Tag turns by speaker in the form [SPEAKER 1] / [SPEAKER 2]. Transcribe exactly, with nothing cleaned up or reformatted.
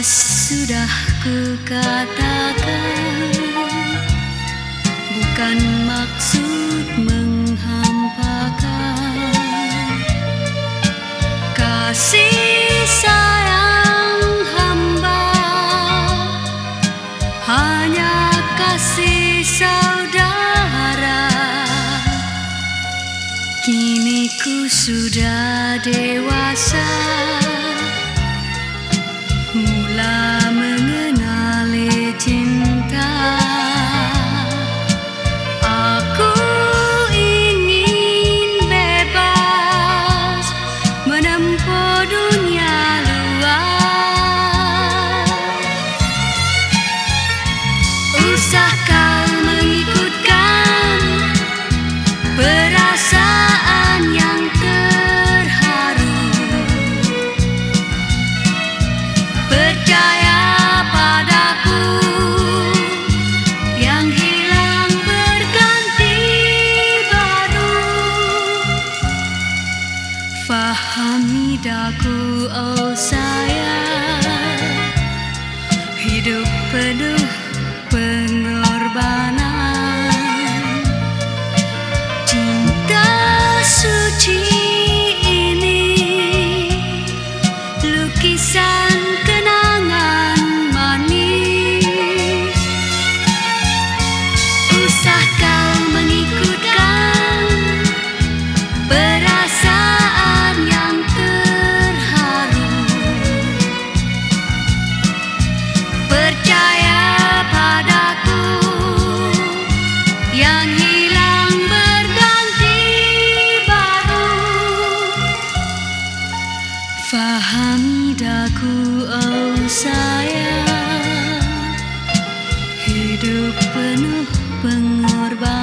[SPEAKER 1] Sudah ku katakan, bukan maksud menghampakan kasih sayang hamba, hanya kasih saudara. Kini ku sudah dewasa, mula mengenali cinta. Aku ingin bebas menempuh dunia luar. Usah kau mengikutkan perasaan yang terharu. Percaya padaku, yang hilang berganti baru. Fahami daku, oh sayang, hidup penuh pengorbanan. Cinta suci ini lukisan kenangan manis. Usah kau mengikutkan perasaan yang terharu. Percaya padaku, yang hilang berganti baru. Fahami daku, oh sayang, hidup penuh pengorbanan.